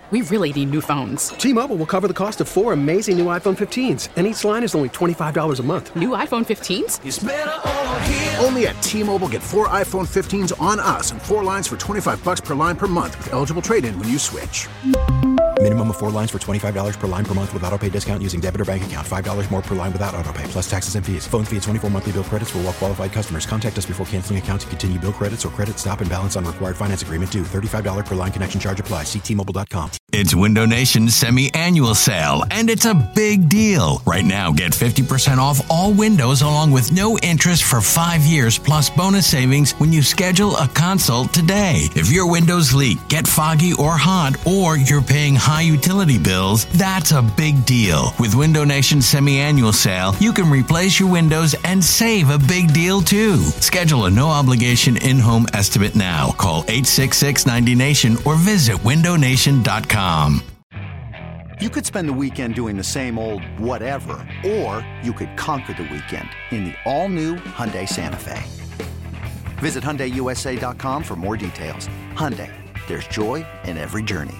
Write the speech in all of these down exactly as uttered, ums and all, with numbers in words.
we really need new phones. T-Mobile will cover the cost of four amazing new iPhone fifteens, and each line is only twenty-five dollars a month. New iPhone fifteens? It's better over here. Only at T-Mobile, get four iPhone fifteens on us and four lines for twenty-five dollars per line per month with eligible trade-in when you switch. Minimum of four lines for twenty-five dollars per line per month with autopay discount using debit or bank account. five dollars more per line without autopay, plus taxes and fees. Phone fee at twenty-four monthly bill credits for well-qualified customers. Contact us before canceling account to continue bill credits or credit stop and balance on required finance agreement due. thirty-five dollars per line connection charge applies. See T Mobile dot com. It's Window Nation's semi-annual sale, and it's a big deal. Right now, get fifty percent off all windows along with no interest for five years plus bonus savings when you schedule a consult today. If your windows leak, get foggy or hot, or you're paying high utility bills, that's a big deal. With Window Nation's semi-annual sale, you can replace your windows and save a big deal too. Schedule a no-obligation in-home estimate now. Call eight six six, ninety nation or visit window nation dot com. You could spend the weekend doing the same old whatever, or you could conquer the weekend in the all-new Hyundai Santa Fe. Visit Hyundai U S A dot com for more details. Hyundai, there's joy in every journey.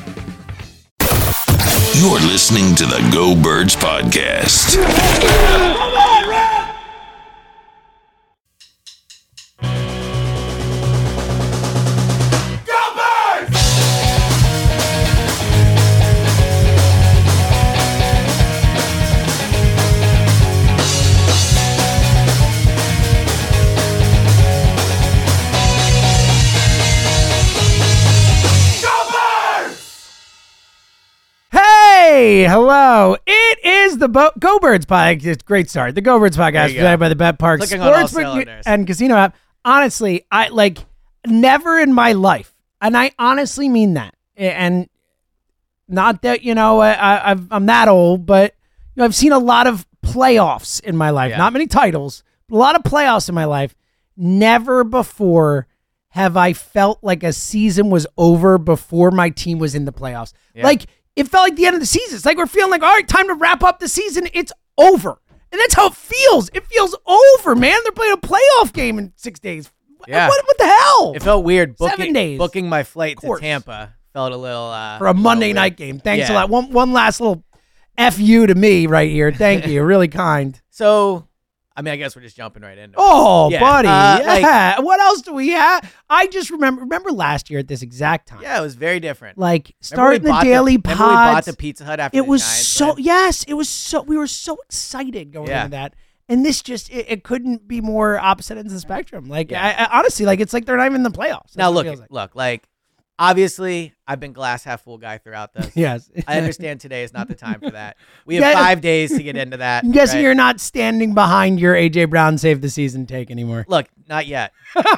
You're listening to the Go Birds Podcast. Hey, hello. It is the Bo- Go Birds Podcast. Great start. The Go Birds Podcast presented by the Bet Park Sportsbook and Casino app. Honestly, I like never in my life, and I honestly mean that. And not that, you know, I, I've, I'm that old, but you know, I've seen a lot of playoffs in my life. Yeah. Not many titles, but a lot of playoffs in my life. Never before have I felt like a season was over before my team was in the playoffs. Yeah. Like, it felt like the end of the season. It's like we're feeling like, all right, time to wrap up the season. It's over. And that's how it feels. It feels over, man. They're playing a playoff game in six days. Yeah. What, what the hell? It felt weird. Booking, Seven days. Booking my flight to Tampa felt a little... Uh, For a Monday a night game. Thanks yeah. a lot. One, one last little F you to me right here. Thank you. Really kind. So... I mean, I guess we're just jumping right into it. Oh, yeah. buddy. Uh, yeah. Like, what else do we have? I just remember remember last year at this exact time. Yeah, it was very different. Like, starting the daily the, pods. Remember we bought the Pizza Hut after It the was Giants so, win? yes, it was so, we were so excited going yeah. into that. And this just, it, it couldn't be more opposite ends of the spectrum. Like, yeah. I, I, honestly, like, it's like they're not even in the playoffs. That's now, look, like. look, like, obviously, I've been glass half full guy throughout this. Yes. I understand today is not the time for that. We have Yeah. five days to get into that. I'm guessing right? you're not standing behind your A J Brown save the season take anymore. Look, not yet.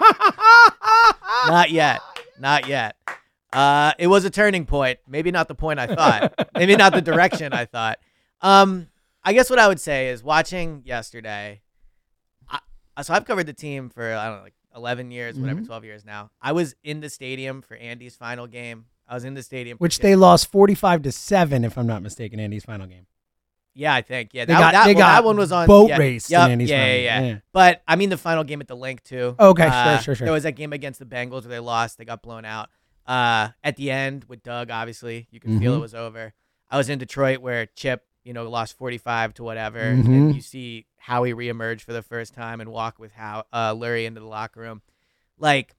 Not yet. Not yet. Uh, it was a turning point. Maybe not the point I thought. Maybe not the direction I thought. Um, I guess what I would say is watching yesterday. I, so I've covered the team for I don't know, like eleven years, whatever, Mm-hmm. twelve years now. I was in the stadium for Andy's final game. I was in the stadium, for Which Jim. they lost forty-five to seven, if I'm not mistaken, Andy's final game. Yeah, I think. Yeah, They that, got- that, they well, got that one was on boat yeah, raced yep, in Andy's yeah, final yeah, yeah, game. Yeah. But I mean the final game at the Link too. Okay, Uh, sure, sure, sure. There was that game against the Bengals where they lost. They got blown out. Uh, at the end with Doug, obviously you could feel Mhm. it was over. I was in Detroit where Chip, you know, lost forty-five to whatever, Mhm. and you see Howie reemerge for the first time and walk with How uh, Lurie into the locker room. Like,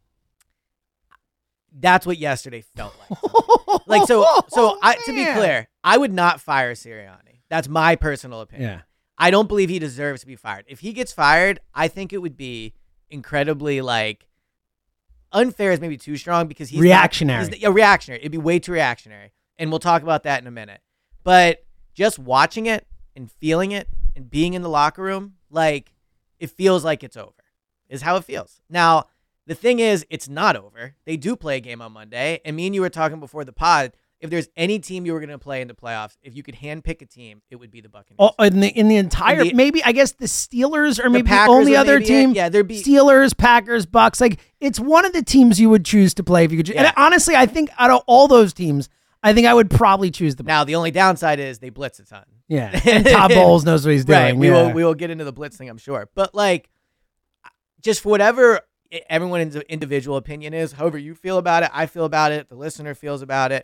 that's what yesterday felt like. Like, so, so I, to be Man. clear, I would not fire Sirianni. That's my personal opinion. Yeah. I don't believe he deserves to be fired. If he gets fired, I think it would be incredibly, like, unfair is maybe too strong because he's Reactionary. Not, he's, yeah, reactionary. It'd be way too reactionary. And we'll talk about that in a minute. But just watching it and feeling it and being in the locker room, like, it feels like it's over, is how it feels. Now, the thing is, it's not over. They do play a game on Monday. And me and you were talking before the pod, if there's any team you were going to play in the playoffs, if you could handpick a team, it would be the Buccaneers. Oh, in the in the entire, And the- maybe I guess the Steelers or maybe the, Packers only or other maybe it. team. Yeah, there'd be- Steelers, Packers, Bucks. Like, it's one of the teams you would choose to play if you could. Yeah. And honestly, I think out of all those teams, I think I would probably choose the Bucks. Now, the only downside is they blitz a ton. Yeah, and Todd Bowles knows what he's doing. Right. We yeah. will we will get into the blitz thing, I'm sure. But, like, just for whatever everyone's individual opinion is, however you feel about it, I feel about it, the listener feels about it.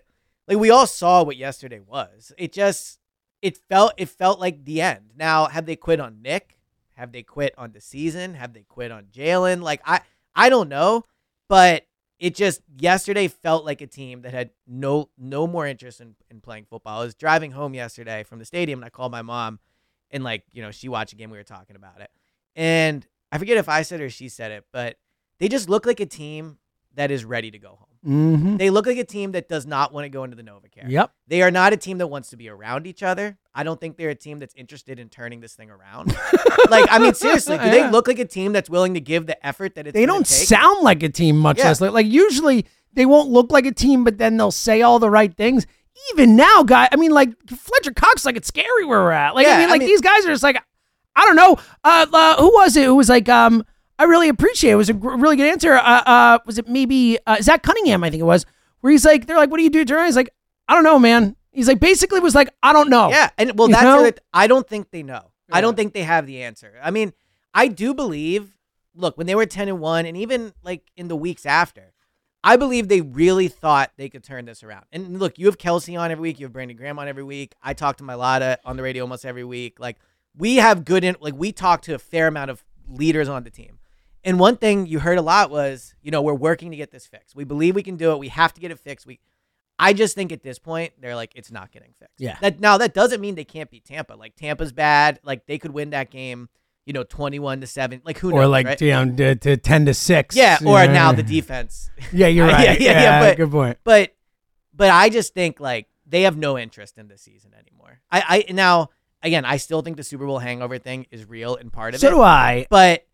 like we all saw what yesterday was. It just it felt it felt like the end. Now, have they quit on Nick? Have they quit on the season? Have they quit on Jalen? Like I I don't know, but it just yesterday felt like a team that had no no more interest in, in playing football. I was driving home yesterday from the stadium and I called my mom and like, you know, she watched a game, we were talking about it. And I forget if I said it or she said it, but they just look like a team that is ready to go home. Mm-hmm. They look like a team that does not want to go into the NovaCare. Yep. They are not a team that wants to be around each other. I don't think they're a team that's interested in turning this thing around. Like, I mean, seriously, do Yeah. they look like a team that's willing to give the effort that it's They gonna don't take? sound like a team, much Yeah. less like, like usually they won't look like a team, but then they'll say all the right things. Even now, guy, I mean, like Fletcher Cox, like it's scary where we're at. Like, Yeah, I mean, I like mean- these guys are just like, I don't know. Uh, uh, who was it? Who was like, um, I really appreciate it. It was a gr- really good answer. Uh, uh, was it maybe uh, Zach Cunningham? I think it was. Where he's like, they're like, what do you do, Jeremy? He's like, I don't know, man. He's like, basically was like, I don't know. Yeah, and well, You that's know? what I don't think they know. I Yeah. don't think they have the answer. I mean, I do believe. Look, when they were ten and one, and even like in the weeks after, I believe they really thought they could turn this around. And look, you have Kelsey on every week. You have Brandon Graham on every week. I talk to Milata on the radio almost every week. Like we have good in. Like we talk to a fair amount of leaders on the team. And one thing you heard a lot was, you know, we're working to get this fixed. We believe we can do it. We have to get it fixed. We. I just think at this point, they're like, it's not getting fixed. Yeah. That now that doesn't mean they can't beat Tampa. Like Tampa's bad. Like they could win that game, you know, twenty-one to seven. Like who knows? Or like right? you know, to, to ten to six. Yeah. Or Yeah. now the defense. Yeah, you're Yeah, right. yeah, yeah, yeah, but- good point. But but I just think like they have no interest in this season anymore. I, I now again, I still think the Super Bowl hangover thing is real and part of So it. do I. But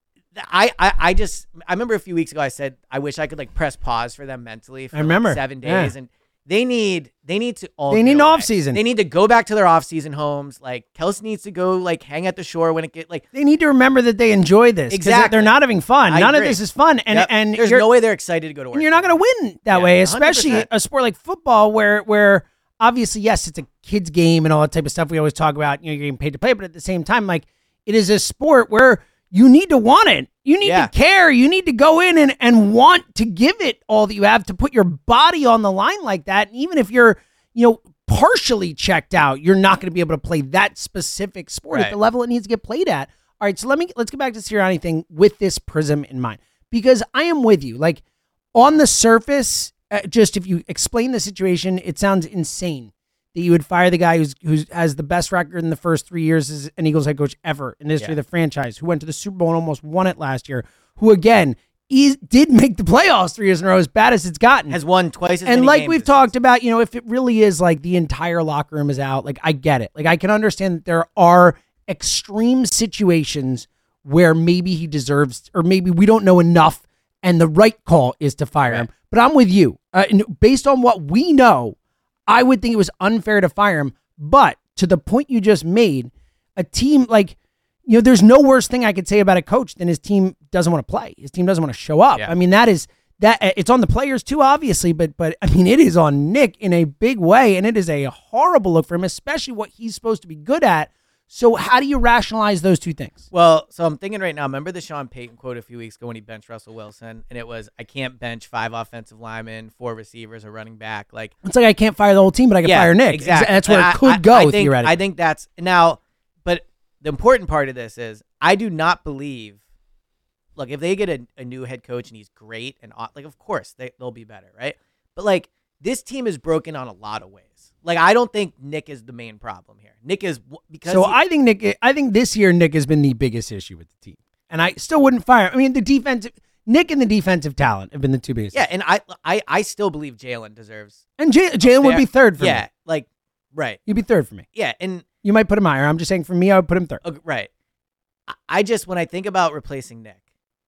I, I I just I remember a few weeks ago I said I wish I could like press pause for them mentally for I remember. like seven Yeah. days and they need they need to all They get need an away. off season. They need to go back to their off season homes. Like Kelsey needs to go like hang at the shore when it get like They need to remember that they enjoy this. 'cause Exactly. They're not having fun. I None agree. of this is fun. And Yep. and there's you're- no way they're excited to go to work. and you're not going to win that Yeah, way, one hundred especially percent. a sport like football where where obviously, yes, it's a kid's game and all that type of stuff we always talk about, you know, you're getting paid to play, but at the same time, like it is a sport where you need to want it. You need Yeah. to care. You need to go in and, and want to give it all that you have, to put your body on the line like that. And even if you're, you know, partially checked out, you're not going to be able to play that specific sport at Right. the level it needs to get played at. All right, so let me let's get back to Sirianni thing with this prism in mind, because I am with you. Like on the surface, uh, just if you explain the situation, it sounds insane that you would fire the guy who's who's has the best record in the first three years as an Eagles head coach ever in the history Yeah. of the franchise, who went to the Super Bowl and almost won it last year, who again is, did make the playoffs three years in a row, as bad as it's gotten. has won twice as And many like games we've this talked about, you know, if it really is like the entire locker room is out, like I get it. Like I can understand that there are extreme situations where maybe he deserves, or maybe we don't know enough, and the right call is to fire him. But I'm with you. Uh, and based on what we know, I would think it was unfair to fire him. But to the point you just made, a team like, you know, there's no worse thing I could say about a coach than his team doesn't want to play. His team doesn't want to show up. Yeah. I mean, that is that it's on the players too, obviously, but but I mean, it is on Nick in a big way, and it is a horrible look for him, especially what he's supposed to be good at. So how do you rationalize those two things? Well, so I'm thinking right now, remember the Sean Payton quote a few weeks ago when he benched Russell Wilson? And it was, I can't bench five offensive linemen, four receivers, or running back. Like, It's like I can't fire the whole team, but I can yeah, fire Nick. Exactly. That's where And it I- could I- go, I think, theoretically. I think that's, now, but the important part of this is, I do not believe, look, if they get a, a new head coach and he's great, and like, of course, they, they'll be better, right? But like, this team is broken on a lot of ways. Like, I don't think Nick is the main problem here. Nick is because So he- I think Nick. I think this year Nick has been the biggest issue with the team, and I still wouldn't fire him. I mean, the defensive Nick and the defensive talent have been the two biggest. yeah, issues. and I, I, I still believe Jalen deserves. and J- Jalen would fair- be third for yeah, me. like right. He'd be third for me. Yeah, and You might put him higher. I'm just saying for me, I would put him third. okay, right. I- I just when I think about replacing Nick,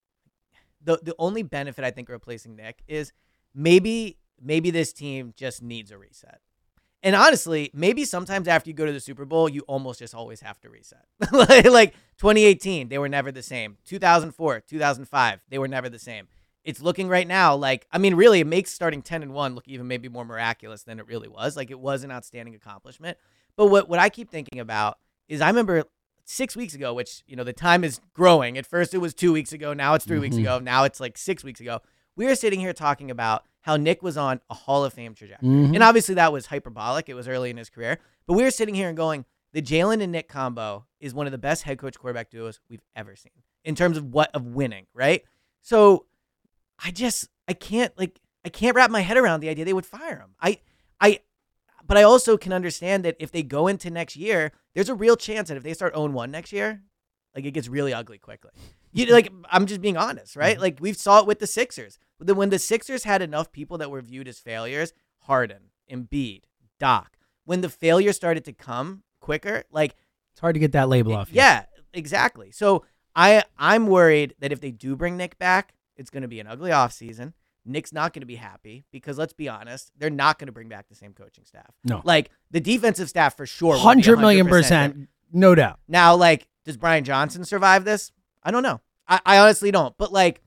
the the only benefit I think of replacing Nick is maybe maybe this team just needs a reset. And honestly, maybe sometimes after you go to the Super Bowl, you almost just always have to reset. like, like twenty eighteen, they were never the same. two thousand four, two thousand five, they were never the same. It's looking right now like, I mean, really, it makes starting ten and one look even maybe more miraculous than it really was. Like, it was an outstanding accomplishment. But what, what I keep thinking about is I remember six weeks ago, which, you know, the time is growing. At first, it was two weeks ago. Now it's three mm-hmm. weeks ago. Now it's like six weeks ago. We were sitting here talking about how Nick was on a Hall of Fame trajectory. Mhm. And obviously that was hyperbolic. It was early in his career. But we were sitting here and going, the Jalen and Nick combo is one of the best head coach quarterback duos we've ever seen in terms of what of winning, right? So I just I can't like I can't wrap my head around the idea they would fire him. I I but I also can understand that if they go into next year, there's a real chance that if they start oh and one next year, like it gets really ugly quickly. You like I'm just being honest, right? Like we've saw it with the Sixers. When the Sixers had enough people that were viewed as failures, Harden, Embiid, Doc, when the failure started to come quicker, like it's hard to get that label off. Yeah, exactly. So I I'm worried that if they do bring Nick back, it's going to be an ugly offseason. Nick's not going to be happy because let's be honest, they're not going to bring back the same coaching staff. No. Like the defensive staff for sure. one hundred million percent, no doubt. Now, like, does Brian Johnson survive this? I don't know. I, I honestly don't. But like,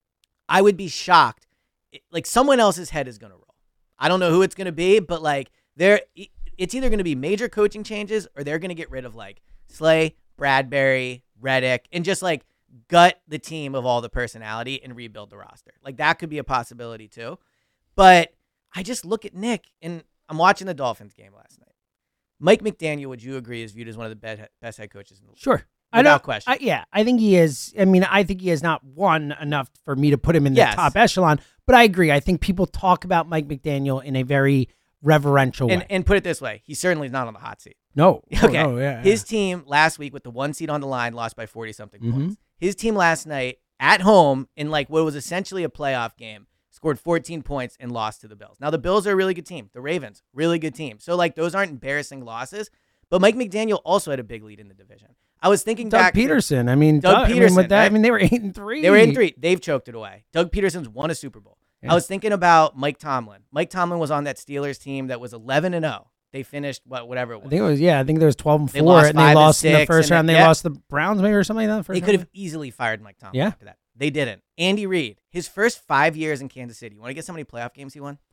I would be shocked. Like someone else's head is going to roll. I don't know who it's going to be, but like they're, it's either going to be major coaching changes or they're going to get rid of like Slay, Bradbury, Reddick, and just like gut the team of all the personality and rebuild the roster. Like that could be a possibility too. But I just look at Nick and I'm watching the Dolphins game last night. Mike McDaniel, would you agree, is viewed as one of the best head coaches in the league? Sure. Without I don't, question. I, yeah, I think he is. I mean, I think he is not one enough for me to put him in the Yes. top echelon, but I agree. I think people talk about Mike McDaniel in a very reverential And way. and put it this way, he certainly is not on the hot seat. No. Okay. Oh, no, yeah, His team last week with the one seed on the line lost by forty-something Mhm. points. His team last night at home in like what was essentially a playoff game scored fourteen points and lost to the Bills. Now, the Bills are a really good team. The Ravens, really good team. So, like, those aren't embarrassing losses. But Mike McDaniel also had a big lead in the division. I was thinking Doug back. Peterson. I mean, Doug Doug, I mean, Peterson, with that, I right? mean, they were eight and three. They were eight and three. They've choked it away. Doug Peterson's won a Super Bowl. Yeah. I was thinking about Mike Tomlin. Mike Tomlin was on that Steelers team that was eleven and oh. They finished what whatever it was. I think it was, yeah, I think there was twelve and They four, lost and they five and lost in the six, first and round. then- They yeah. lost the Browns, maybe, or something like that. First They could round? have easily fired Mike Tomlin Yeah. after that. They didn't. Andy Reid, his first five years in Kansas City. You want to guess how many playoff games he won?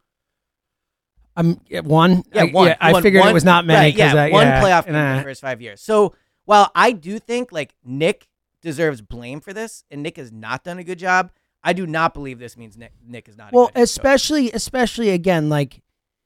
Um, yeah, one. Yeah, I, one. Yeah, He I won figured one- it was not many. Right, yeah, 'cause, uh, one yeah, playoff game and, in uh, the first five years. So while I do think like Nick deserves blame for this, and Nick has not done a good job, I do not believe this means Nick Nick is not. Well, a good head coach. especially, especially again, like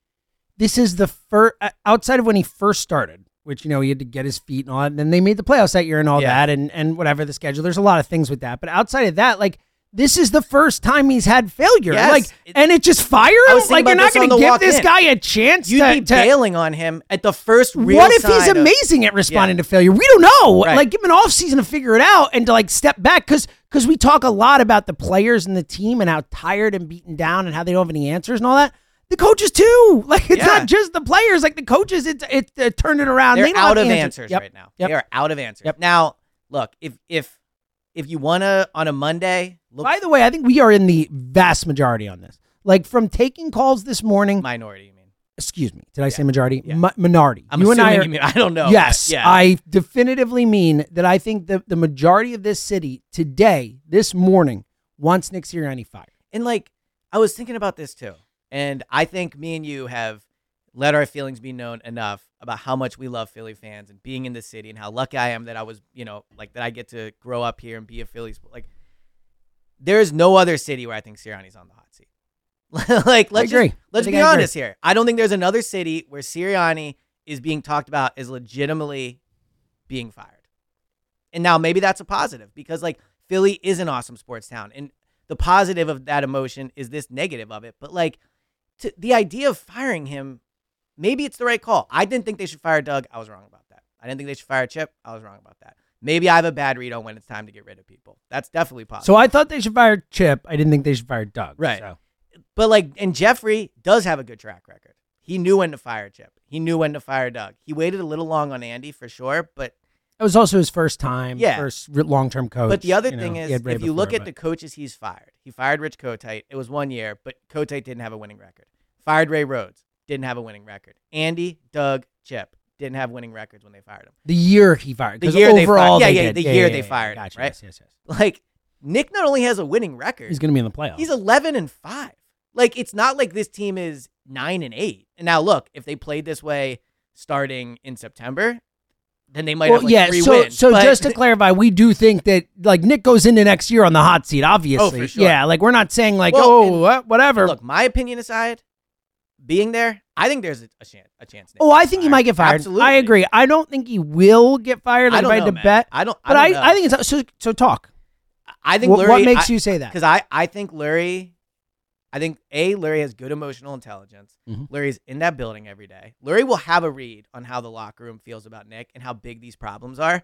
this is the first outside of when he first started, which you know he had to get his feet and all that. And then they made the playoffs that year and all Yeah. that, and and whatever the schedule. There's a lot of things with that, but outside of that, like. This is the first time he's had failure, Yes. like, It- and it just fire I him. was thinking Like, you're about not this on going the to give walk this in. guy a chance. You'd to, be to, bailing on him at the first real What if he's sign of- amazing at responding Yeah. to failure? We don't know. Right. Like, give him an offseason to figure it out and to, like, step back. Because because we talk a lot about the players and the team and how tired and beaten down and how they don't have any answers and all that. The coaches, too. Like, it's Yeah. not just the players. Like, the coaches, it, it, it turned it around. They're They don't out have of answers, answers Yep. right now. Yep. They are out of answers. Yep. Now, look, if if if you wanna on a Monday, look By the way, I think we are in the vast majority on this. Like, from taking calls this morning. minority, you mean? Excuse me. Did I say majority? Yeah. Mi- minority. I'm you and I assuming are, you mean I don't know. Yes, but yeah. I definitively mean that I think the, the majority of this city today, this morning, wants Nick Sirianni fired. And like, I was thinking about this too. And I think me and you have let our feelings be known enough about how much we love Philly fans and being in the city and how lucky I am that I was, you know, like that I get to grow up here and be a Phillies. Like, there is no other city where I think Sirianni's on the hot seat. like, let's agree. just, let's I be think I agree. honest here. I don't think there's another city where Sirianni is being talked about as legitimately being fired. And now maybe that's a positive because like Philly is an awesome sports town. And the positive of that emotion is this negative of it. But like to, the idea of firing him, maybe it's the right call. I didn't think they should fire Doug. I was wrong about that. I didn't think they should fire Chip. I was wrong about that. Maybe I have a bad read on when it's time to get rid of people. That's definitely possible. So I thought they should fire Chip. I didn't think they should fire Doug. Right. So. But like, and Jeffrey does have a good track record. He knew when to fire Chip. He knew when to fire Doug. He waited a little long on Andy for sure, but It was also his first time, Yeah. first re- long-term coach. But the other You know, thing he is, had Ray if you before, look at but- the coaches he's fired, he fired Rich Kotite. It was one year, but Kotite didn't have a winning record. Fired Ray Rhodes, didn't have a winning record. Andy, Doug, Chip didn't have winning records when they fired him. the year he fired. The 'cause year they overall, fired. Yeah, they yeah, did. the Yeah, year yeah, they yeah, fired him, Gotcha. right? Yes, yes, yes. Like, Nick not only has a winning record, He's going to be in the playoffs. he's eleven and five. Like, it's not like this team is nine and eight. And now look, if they played this way starting in September, then they might well, have like yeah, three so, wins. So but, just to clarify, we do think that like Nick goes into next year on the hot seat, obviously. Oh, for sure. Yeah, like we're not saying like, well, oh, what, whatever. Look, my opinion aside, being there, I think there's a, a chance. A chance. Nick oh, I think fired. he might get fired. Absolutely. I agree. I don't think he will get fired. Like I don't if I know, had to man. bet. I don't. I But don't I, know. I think it's so. So talk. I think what, Lurie, what makes I, you say that? Because I, I think Lurie, I think A, Lurie has good emotional intelligence. Mm-hmm. Lurie's in that building every day. Lurie will have a read on how the locker room feels about Nick and how big these problems are.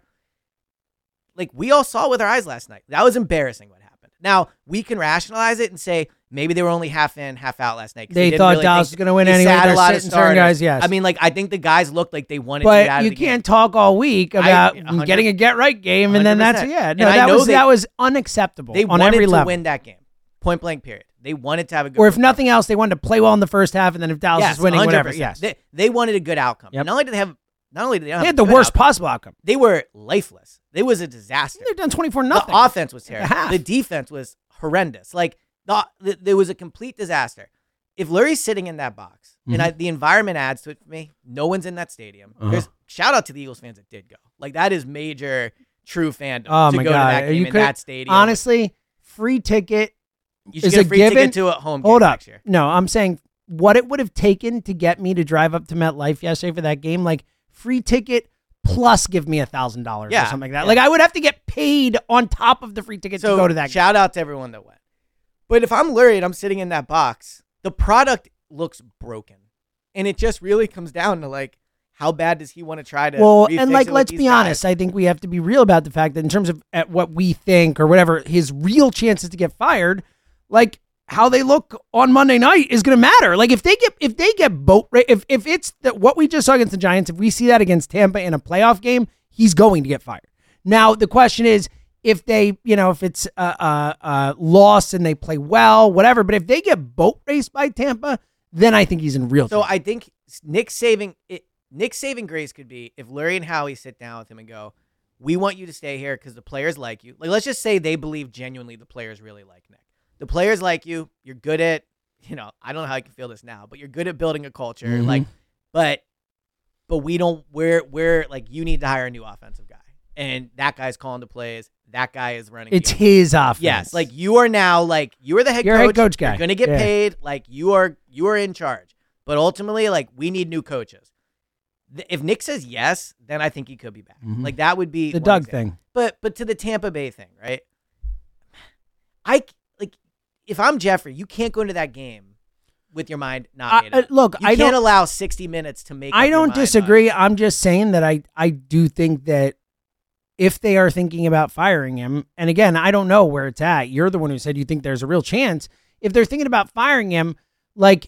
Like, we all saw with our eyes last night. That was embarrassing what happened. Now, we can rationalize it and say maybe they were only half in, half out last night. They, they thought really Dallas was going to win they anyway. sat They're a lot of sitting certain starters. guys, yes. I mean, like, I think the guys looked like they wanted to get out But of you the game. can't talk all week about I, getting a get right game, and then that's one hundred percent. yeah. No, And I that know was they- that was unacceptable They on wanted every to level. win that game. Point blank, period. They wanted to have a good Or if performance. nothing else, they wanted to play well in the first half, and then if Dallas Yes, is winning, one hundred whatever. percent. Yes, They, they wanted a good outcome. Yep. Not only did they have, not only did they, not they have had a the good worst outcome, possible outcome. they were lifeless. It was a disaster. They've done twenty-four nothing. The offense was terrible. half. The defense was horrendous. Like the, the, there was a complete disaster. If Lurie's sitting in that box, Mm-hmm. and I, the environment adds to it for me, no one's in that stadium. Uh-huh. There's shout out to the Eagles fans that did go. Like that is major true fandom Oh to my go god! to that game you in could, that stadium. honestly, free ticket. you should is get a a free given. ticket to a home game Hold up. next year. No, I'm saying what it would have taken to get me to drive up to MetLife yesterday for that game, like free ticket plus give me a thousand dollars or Yeah, something like that. yeah. Like I would have to get paid on top of the free ticket So to go to that game. shout out to everyone that went. But if I'm Lurie and I'm sitting in that box, the product looks broken. And it just really comes down to like, how bad does he want to try to Well, refix and it like, with let's these be guys? honest. I think we have to be real about the fact that in terms of at what we think or whatever, his real chances to get fired, like how they look on Monday night is going to matter. Like if they get if they get boat ra- if if it's that what we just saw against the Giants, if we see that against Tampa in a playoff game, he's going to get fired. Now the question is if they, you know, if it's a, a, a loss and they play well, whatever. But if they get boat raced by Tampa, then I think he's in real So trouble. I think Nick saving it. Nick's saving grace could be if Lurie and Howie sit down with him and go, "We want you to stay here because the players like you." Like, let's just say they believe genuinely the players really like Nick. The players like you. You're good at, you know, I don't know how I can feel this now, but you're good at building a culture. Mhm. Like, but, but we don't. We're we're like you need to hire a new offensive guy, and that guy's calling the plays. That guy is running. It's the his offense. Yes, like you are now like you are the head You're a coach. head coach guy. You're gonna get Yeah. paid. Like you are you are in charge. But ultimately, like we need new coaches. Th- If Nick says yes, then I think he could be back. Mhm. Like that would be the one Doug example. thing. But but to the Tampa Bay thing, right? I like if I'm Jeffrey, you can't go into that game with your mind not I- made uh, up. look, you I can't don't- allow sixty minutes to make. I up your don't mind on- disagree. I'm just saying that I, I do think that if they are thinking about firing him, and again, I don't know where it's at. You're the one who said you think there's a real chance. If they're thinking about firing him, like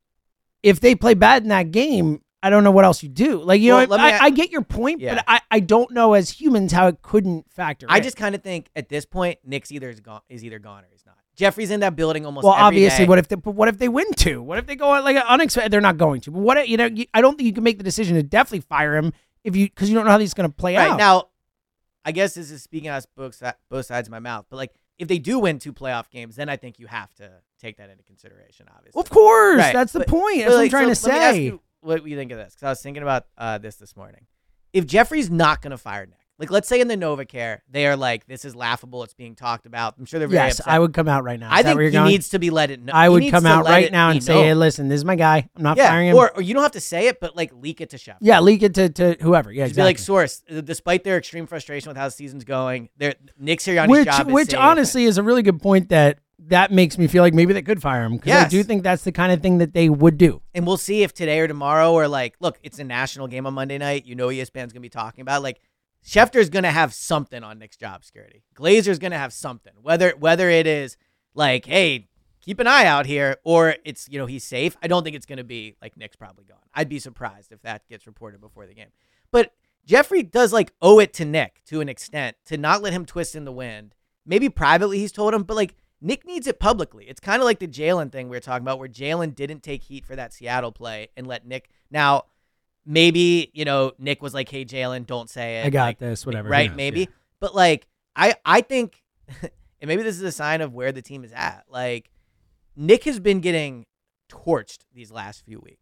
if they play bad in that game, I don't know what else you do. Like, you Well, know, let me I, a- I get your point, Yeah. but I, I don't know as humans how it couldn't factor I in. just kind of think at this point, Nick's either is gone, is either gone or he's not. Jeffrey's in that building almost. well, every obviously, day. what if they but what if they win two? What if they go out like unexpected? They're not going to. But what you know? You, I don't think you can make the decision to definitely fire him if you because you don't know how he's going to play Right out. now, I guess this is speaking out of both, si- both sides of my mouth, but like if they do win two playoff games, then I think you have to take that into consideration. Obviously, Of course, Right, that's the but- point. but, That's what I'm like, trying so to let me ask say. you what you think of this? Because I was thinking about uh, this this morning. If Jeffrey's not going to fire Nick, like let's say in the NovaCare, they are like, this is laughable. It's being talked about. I'm sure they're very Yes, upset. I would come out right now. Is I that think where he you're going? needs to be let it. Know. I he would needs come to out let right it now be and say, known. "Hey, listen, this is my guy. I'm not yeah, firing him." or or you don't have to say it, but like leak it to Chef. yeah, leak it to, to whoever. Yeah, Just be like, exactly. source, uh, despite their extreme frustration with how the season's going, their Nick Sirianni's Which, job is which safe. honestly is a really good point. That that makes me feel like maybe they could fire him because I Yes. do think that's the kind of thing that they would do. And we'll see if today or tomorrow or like, look, it's a national game on Monday night. You know E S P N's going to be talking about like Schefter's going to have something on Nick's job security. Glazer's going to have something, whether whether it is like, hey, keep an eye out here, or it's, you know, he's safe. I don't think it's going to be like Nick's probably gone. I'd be surprised if that gets reported before the game. But Jeffrey does like owe it to Nick to an extent to not let him twist in the wind. Maybe privately he's told him, but like Nick needs it publicly. It's kind of like the Jalen thing we were talking about where Jalen didn't take heat for that Seattle play and let Nick. Now, maybe, you know, Nick was like, hey, Jalen, don't say it. I got like, this, whatever. Who Right, knows, maybe. yeah. But like, I, I think, and maybe this is a sign of where the team is at. Like, Nick has been getting torched these last few weeks.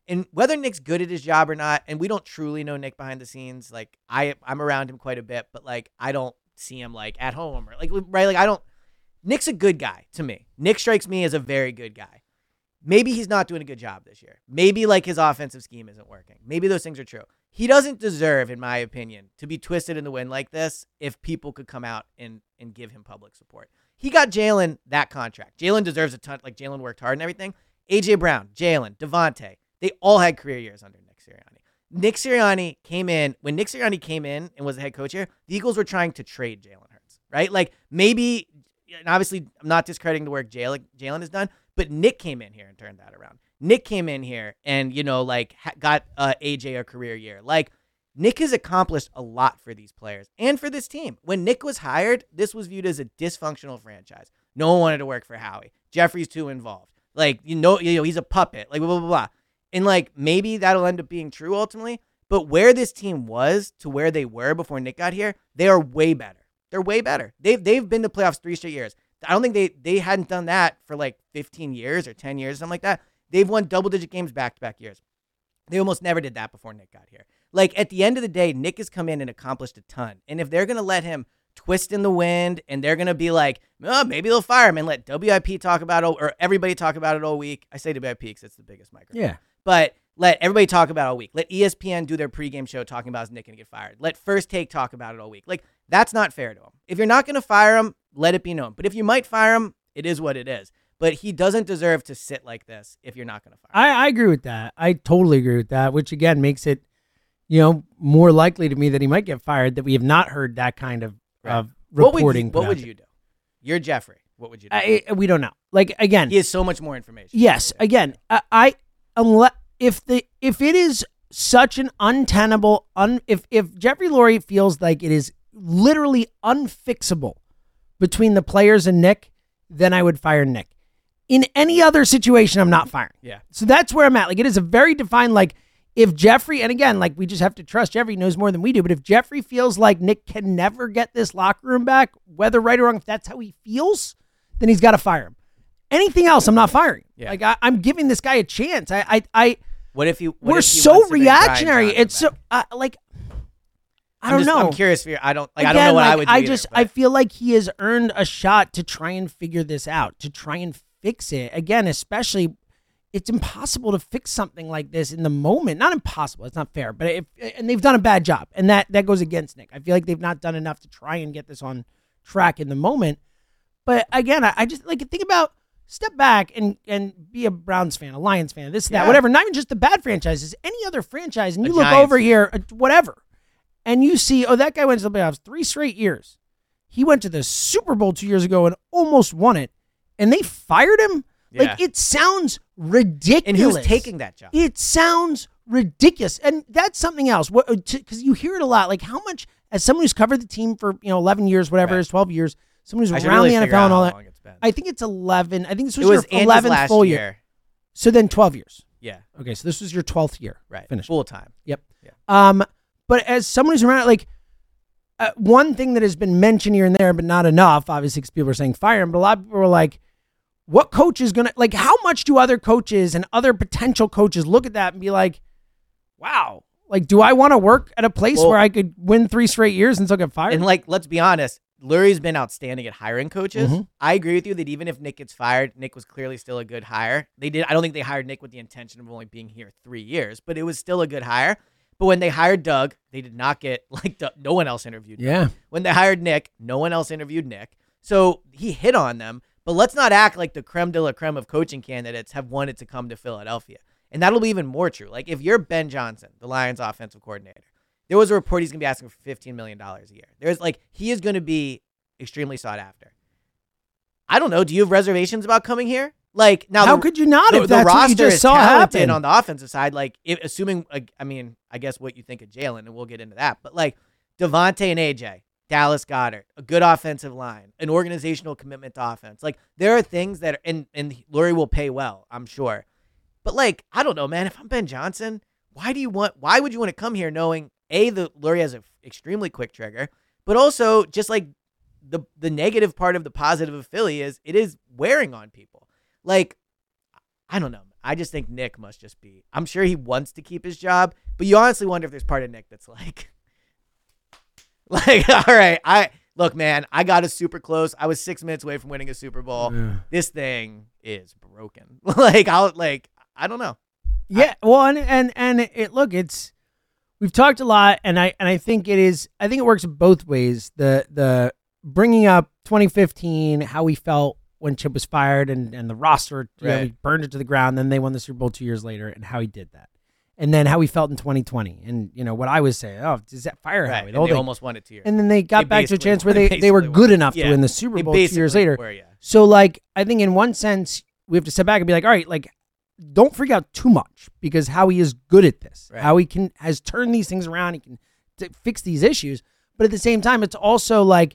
And whether Nick's good at his job or not, and we don't truly know Nick behind the scenes. Like I, I'm around him quite a bit, but like I don't see him like at home or like right. Like I don't. Nick's a good guy to me. Nick strikes me as a very good guy. Maybe he's not doing a good job this year. Maybe like his offensive scheme isn't working. Maybe those things are true. He doesn't deserve, in my opinion, to be twisted in the wind like this if people could come out and, and give him public support. He got Jalen that contract. Jalen deserves a ton. Like Jalen worked hard and everything. A J Brown, Jalen, Devontae, they all had career years under Nick Sirianni. Nick Sirianni came in, when Nick Sirianni came in and was the head coach here, the Eagles were trying to trade Jalen Hurts, right? Like maybe, and obviously I'm not discrediting the work Jalen Jalen has done, but Nick came in here and turned that around. Nick came in here and, you know, like ha- got uh, A J a career year. Like Nick has accomplished a lot for these players and for this team. When Nick was hired, this was viewed as a dysfunctional franchise. No one wanted to work for Howie. Jeffrey's too involved. Like, you know, you know, he's a puppet, like blah, blah, blah, blah. And like, maybe that'll end up being true ultimately, but where this team was to where they were before Nick got here, they are way better. They're way better. They've, they've been to playoffs three straight years. I don't think they, they hadn't done that for like fifteen years or ten years, something like that. They've won double digit games back-to-back years. They almost never did that before Nick got here. Like at the end of the day, Nick has come in and accomplished a ton. And if they're going to let him twist in the wind and they're going to be like, oh, maybe they'll fire him and let W I P talk about it or everybody talk about it all week. I say W I P because it's the biggest microphone. Yeah. But let everybody talk about it all week. Let E S P N do their pregame show talking about is Nick going to get fired. Let First Take talk about it all week. Like that's not fair to him. If you're not going to fire him, let it be known. But if you might fire him, it is what it is. But he doesn't deserve to sit like this if you're not going to fire him. I, I agree with that. I totally agree with that, which again makes it, you know, more likely to me that he might get fired, that we have not heard that kind of, right. of reporting. What would, you, what would you do? You're Jeffrey. What would you do? I, we don't know. Like, again. He has so much more information. Yes. Again, I, I unless, if the if it is such an untenable, un, if, if Jeffrey Lurie feels like it is literally unfixable between the players and Nick, then I would fire Nick. In any other situation, I'm not firing. Yeah. So that's where I'm at. Like, it is a very defined, like, if Jeffrey, and again, like, we just have to trust Jeffrey knows more than we do, but if Jeffrey feels like Nick can never get this locker room back, whether right or wrong, if that's how he feels, then he's got to fire him. Anything else, I'm not firing. Yeah. Like, I, I'm giving this guy a chance. I, I, I what if you? We're if he so reactionary. It's so, uh, like, I I'm don't just, know. I'm curious for you. I don't, like, Again, I don't know what like, I would do I either, just, but. I feel like he has earned a shot to try and figure this out, to try and fix it. Again, especially, it's impossible to fix something like this in the moment. Not impossible. It's not fair, but if, and they've done a bad job, and that, that goes against Nick. I feel like they've not done enough to try and get this on track in the moment. But again, I, I just like think about step back and, and be a Browns fan, a Lions fan, this, Yeah. that, whatever. Not even just the bad franchises, any other franchise. And A you look Giants over fan. here, uh, whatever, and you see, oh, that guy went to the playoffs three straight years. He went to the Super Bowl two years ago and almost won it, and they fired him. Yeah. Like, it sounds ridiculous. And who's taking that job? It sounds ridiculous. And that's something else. What, because you hear it a lot. Like, how much, as someone who's covered the team for, you know, eleven years, whatever Right. it is, twelve years, someone who's I should around really the N F figure L out and all how that. long it's been. I think it's eleven. I think this was, It was your Andy's eleventh last full year. year. So then twelve years. Yeah. Okay, so this was your twelfth year. Right. Finished. Full time. Yep. Yeah. Um, but as someone who's around, like, uh, one thing that has been mentioned here and there, but not enough, obviously, because people are saying fire him, but a lot of people are like, what coach is going to, like, how much do other coaches and other potential coaches look at that and be like, wow, like, do I want to work at a place Well, where I could win three straight years and still get fired? And, like, let's be honest, Lurie's been outstanding at hiring coaches. Mhm. I agree with you that even if Nick gets fired, Nick was clearly still a good hire. They did. I don't think they hired Nick with the intention of only being here three years, but it was still a good hire. But when they hired Doug, they did not get, like, Doug, no one else interviewed Yeah. Doug. When they hired Nick, no one else interviewed Nick. So he hit on them. But let's not act like the creme de la creme of coaching candidates have wanted to come to Philadelphia. And that'll be even more true. Like, if you're Ben Johnson, the Lions offensive coordinator, there was a report he's going to be asking for fifteen million dollars a year. There's, like, he is going to be extremely sought after. I don't know. Do you have reservations about coming here? Like, now, How the, could you not the, if the that's what roster you just is saw talented happen? on the offensive side. Like, if, assuming, like, I mean, I guess what you think of Jalen, and we'll get into that. But, like, Devontae and A J, Dallas Goedert, a good offensive line, an organizational commitment to offense. Like, there are things that are, and, and Lurie will pay well, I'm sure. But, like, I don't know, man. If I'm Ben Johnson, why do you want, why would you want to come here knowing, A, the Lurie has an extremely quick trigger, but also just, like, the the negative part of the positive of Philly is it is wearing on people. Like, I don't know. I just think Nick must just be, I'm sure he wants to keep his job, but you honestly wonder if there's part of Nick that's like, like, all right, I, look, man, I got us super close. I was six minutes away from winning a Super Bowl. Yeah. This thing is broken. like, I'll, like, I don't know. Yeah, I, well, and, and, and it, look, it's, we've talked a lot, and I, and I think it is, I think it works both ways. The, the bringing up twenty fifteen, how we felt when Chip was fired and, and the roster, you right. know, he burned it to the ground. Then they won the Super Bowl two years later, and how he did that. And then how he felt in twenty twenty. And, you know, what I was saying, oh, does that fire right. Howie? The they almost won it two years. And then they got they back to a chance where they, they were good enough yeah. to win the Super Bowl two years later. Were, yeah. So, like, I think in one sense, we have to step back and be like, all right, like, don't freak out too much because Howie is good at this. Right. Howie can has turned these things around. He can t- fix these issues. But at the same time, it's also like,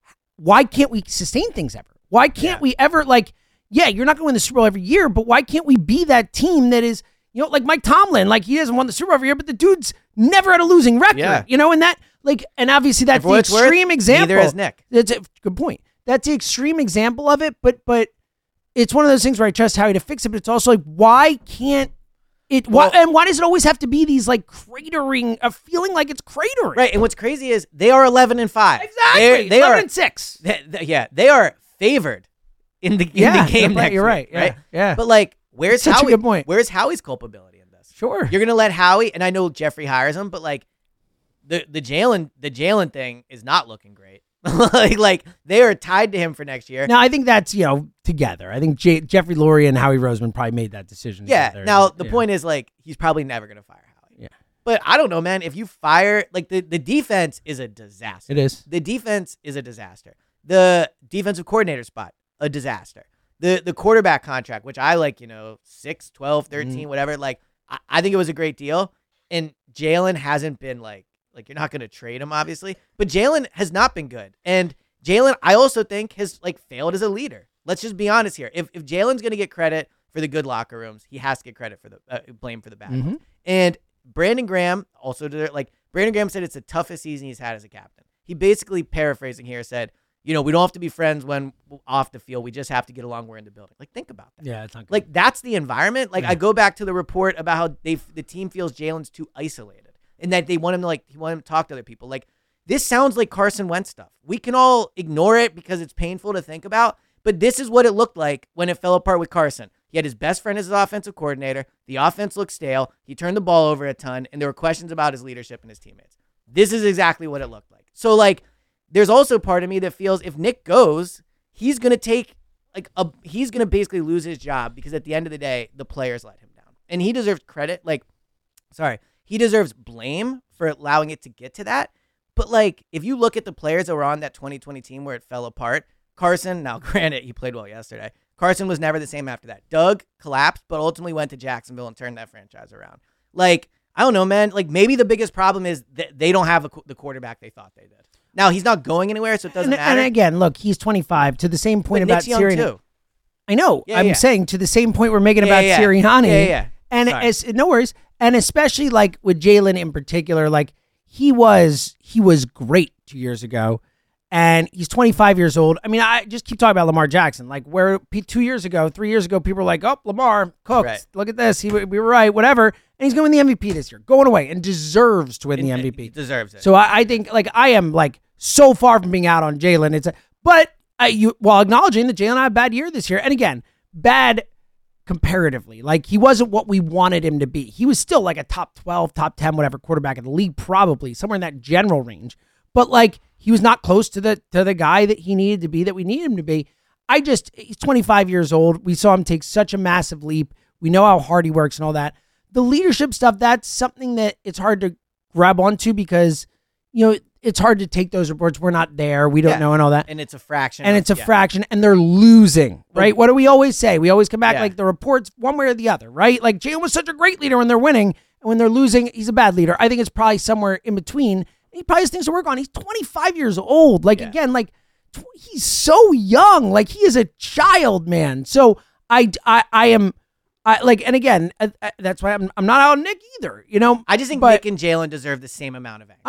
why can't we sustain things ever? Why can't yeah. we ever, like, yeah, you're not going to win the Super Bowl every year, but why can't we be that team that is, you know, like Mike Tomlin, like he hasn't won the Super Bowl every year, but the dude's never had a losing record, yeah. you know, and that, like, and obviously that's the extreme worth, example. Neither is Nick. That's a good point. That's the extreme example of it, but, but it's one of those things where I trust Howie to fix it, but it's also like, why can't it, well, why, and why does it always have to be these, like, cratering, a feeling like it's cratering? Right, and what's crazy is they are eleven and five. Exactly, They're, they eleven are, and six. They, they, yeah, they are favored in the, in yeah, the game right, next you're right, week, yeah, right? Yeah. But, like, where's Such Howie? a good point. Where's Howie's culpability in this? Sure. You're going to let Howie, and I know Jeffrey hires him, but, like, the the Jalen the Jalen thing is not looking great. like, like they are tied to him for next year. Now, I think that's, you know, together. I think J- Jeffrey Lurie and Howie Roseman probably made that decision. Yeah. Together. Now, the yeah. point is, like, he's probably never going to fire Howie. Yeah. But I don't know, man. If you fire, like, the, the defense is a disaster. It is. The defense is a disaster. The defensive coordinator spot, a disaster. The the quarterback contract, which I like, you know, six, twelve, thirteen, mm. whatever. Like, I, I think it was a great deal. And Jalen hasn't been, like, like, you're not going to trade him, obviously. But Jalen has not been good. And Jalen, I also think, has, like, failed as a leader. Let's just be honest here. If if Jalen's going to get credit for the good locker rooms, he has to get credit for the uh, blame for the bad mm-hmm. ones. And Brandon Graham also did, like, Brandon Graham said it's the toughest season he's had as a captain. He basically, paraphrasing here, said, you know, we don't have to be friends when off the field. We just have to get along. We're in the building. Like, think about that. Yeah, it's not good. Like, that's the environment. Like, yeah. I go back to the report about how they the team feels Jalen's too isolated and that they want him to, like, he want him to talk to other people. Like, this sounds like Carson Wentz stuff. We can all ignore it because it's painful to think about, but this is what it looked like when it fell apart with Carson. He had his best friend as his offensive coordinator. The offense looked stale. He turned the ball over a ton, and there were questions about his leadership and his teammates. This is exactly what it looked like. So, like, there's also part of me that feels if Nick goes, he's going to take, like, a, he's going to basically lose his job because at the end of the day, the players let him down. And he deserves credit. Like, sorry, he deserves blame for allowing it to get to that. But, like, if you look at the players that were on that twenty twenty team where it fell apart, Carson, now granted, he played well yesterday. Carson was never the same after that. Doug collapsed, but ultimately went to Jacksonville and turned that franchise around. Like, I don't know, man. Like, maybe the biggest problem is that they don't have a, the quarterback they thought they did. Now, he's not going anywhere, so it doesn't and, matter. And again, look, he's twenty-five. To the same point but about Sirianni. I know. Yeah, I'm yeah. saying to the same point we're making yeah, about yeah. Sirianni. Yeah, yeah. And as, no worries. And especially, like, with Jalen in particular, like, he was he was great two years ago. And he's twenty-five years old. I mean, I just keep talking about Lamar Jackson. Like, where two years ago, three years ago, people were like, oh, Lamar, cooked. Right. Look at this. He, we were right, whatever. And he's going to win the M V P this year. Going away and deserves to win the M V P. He deserves it. So I, I think, like, I am, like, so far from being out on Jalen. It's a, But I, you, while acknowledging that Jalen had a bad year this year, and again, bad comparatively. Like, he wasn't what we wanted him to be. He was still, like, a top twelve, top ten, whatever quarterback in the league, probably, somewhere in that general range. But, like, he was not close to the to the guy that he needed to be, that we need him to be. I just, he's twenty-five years old. We saw him take such a massive leap. We know how hard he works and all that. The leadership stuff, that's something that it's hard to grab onto because, you know, it's hard to take those reports. We're not there. We don't yeah. know and all that. And it's a fraction. And of, it's a yeah. fraction. And they're losing, right? What do we always say? We always come back yeah. like the reports one way or the other, right? Like Jalen was such a great leader when they're winning. And when they're losing, he's a bad leader. I think it's probably somewhere in between. He probably has things to work on. He's twenty-five years old. Like, yeah. again, like, tw- he's so young. Like, he is a child, man. So I, I, I am, I like, and again, I, I, that's why I'm, I'm not out on Nick either, you know? I just think but, Nick and Jalen deserve the same amount of anger. I,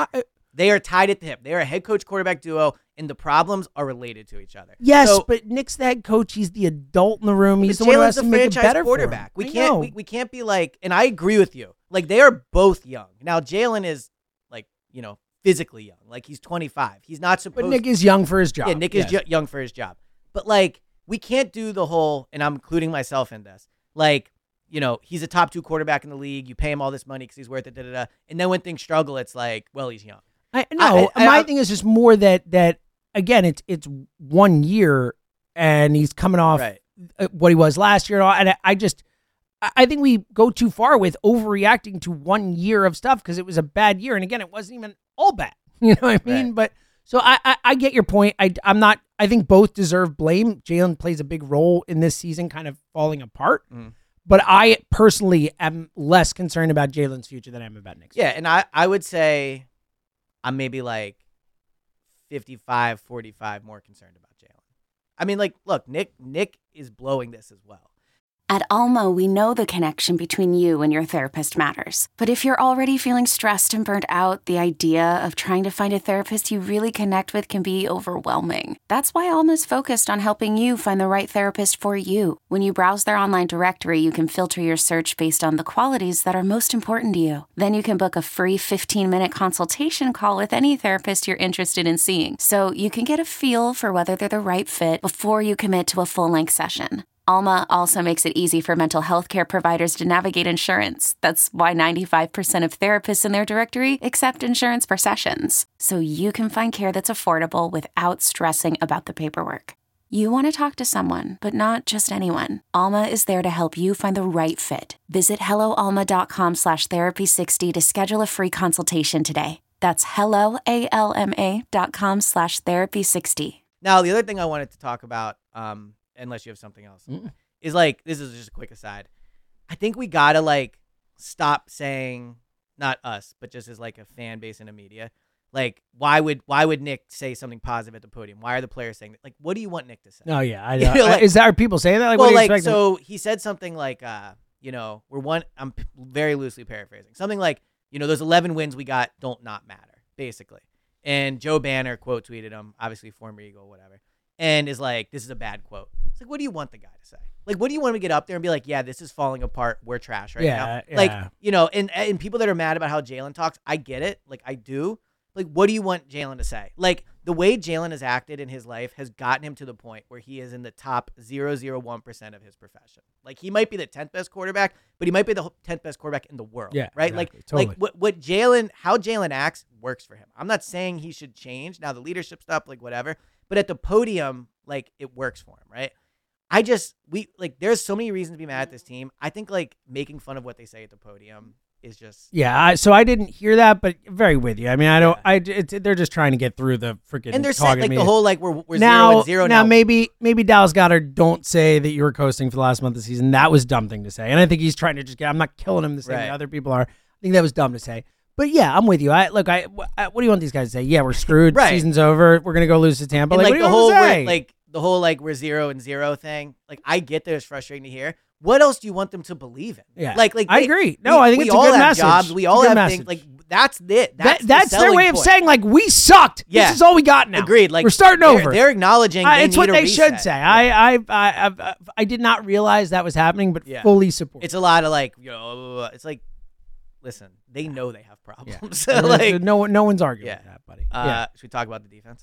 They are tied at the hip. They are a head coach quarterback duo, and the problems are related to each other. Yes, so, but Nick's the head coach. He's the adult in the room. He's the one who has to make it better quarterback. For him. We can't. We, we can't be like. And I agree with you. Like they are both young. Now Jalen is like you know physically young. Like he's twenty-five. He's not supposed. But Nick is young for his job. Yeah, Nick yes. is young for his job. But like we can't do the whole. And I'm including myself in this. Like. You know, he's a top two quarterback in the league. You pay him all this money because he's worth it. Da, da, da. And then when things struggle, it's like, well, he's young. I no. I, I, my I, thing is just more that that again, it's it's one year, and he's coming off right. what he was last year. And I, I just, I think we go too far with overreacting to one year of stuff because it was a bad year. And again, it wasn't even all bad. You know what I mean? Right. But so I, I, I get your point. I, I'm not. I think both deserve blame. Jalen plays a big role in this season, kind of falling apart. Mm. But I personally am less concerned about Jalen's future than I am about Nick's Yeah, future. and I, I would say I'm maybe like fifty-five forty-five more concerned about Jalen. I mean, like, look, Nick Nick is blowing this as well. At Alma, we know the connection between you and your therapist matters. But if you're already feeling stressed and burnt out, the idea of trying to find a therapist you really connect with can be overwhelming. That's why Alma's focused on helping you find the right therapist for you. When you browse their online directory, you can filter your search based on the qualities that are most important to you. Then you can book a free fifteen-minute consultation call with any therapist you're interested in seeing, so you can get a feel for whether they're the right fit before you commit to a full-length session. Alma also makes it easy for mental health care providers to navigate insurance. That's why ninety-five percent of therapists in their directory accept insurance for sessions. So you can find care that's affordable without stressing about the paperwork. You want to talk to someone, but not just anyone. Alma is there to help you find the right fit. Visit helloalma.com slash therapy sixty to schedule a free consultation today. That's helloalma dot com slash therapy sixty. Now, the other thing I wanted to talk about, um, unless you have something else, mm. is like, this is just a quick aside. I think we gotta like stop saying, not us, but just as like a fan base in the media, like why would why would Nick say something positive at the podium? Why are the players saying that? Like, what do you want Nick to say? Oh yeah, I know. You know like, is that are people saying that? Like, well, what do you like so he said something like, uh, you know, we're one. I'm p- very loosely paraphrasing something like, you know, those eleven wins we got don't not matter, basically. And Joe Banner quote tweeted him, obviously former Eagle, whatever, and is like, this is a bad quote. It's like, what do you want the guy to say? Like, what do you want him to get up there and be like, yeah, this is falling apart. We're trash right yeah, now. Yeah. Like, you know, and, and people that are mad about how Jalen talks, I get it. Like, I do. Like, what do you want Jalen to say? Like, the way Jalen has acted in his life has gotten him to the point where he is in the top zero point zero one percent of his profession. Like, he might be the tenth best quarterback, but he might be the tenth best quarterback in the world. Yeah, right? Exactly. Like, totally. like what, what Jalen, how Jalen acts works for him. I'm not saying he should change. Now, the leadership stuff, like, whatever. But at the podium, like, it works for him, right? I just, we, like, there's so many reasons to be mad at this team. I think, like, making fun of what they say at the podium is just. Yeah, I, so I didn't hear that, but very with you. I mean, I don't, yeah. I, it's, they're just trying to get through the freaking. And they're saying, like, me. the whole, like, we're, we're now, zero and zero now. Now, maybe, maybe Dallas Goedert, don't say that you were coasting for the last month of the season. That was a dumb thing to say. And I think he's trying to just get, I'm not killing him the same right. way other people are. I think that was dumb to say. But yeah, I'm with you. I look. I what do you want these guys to say? Yeah, we're screwed. Right. Season's over. We're gonna go lose to Tampa. And like, like what the do you whole want to say? like the whole like we're zero and zero thing. Like I get that it's frustrating to hear. What else do you want them to believe in? Yeah, like like I they, agree. No, we, I think we it's a all good have message. jobs. We all have message. things. Like that's it. That's, that, that's the their way point. of saying like we sucked. Yeah. This is all we got now. Agreed. Like we're starting they're, over. They're acknowledging. Uh, they it's need what a they reset. should say. Yeah. I, I I I I did not realize that was happening, but yeah. fully support. It's a lot of like you know. It's like. Listen, they know they have problems. Yeah. like no one, no one's arguing yeah. with that, buddy. Uh, yeah. Should we talk about the defense?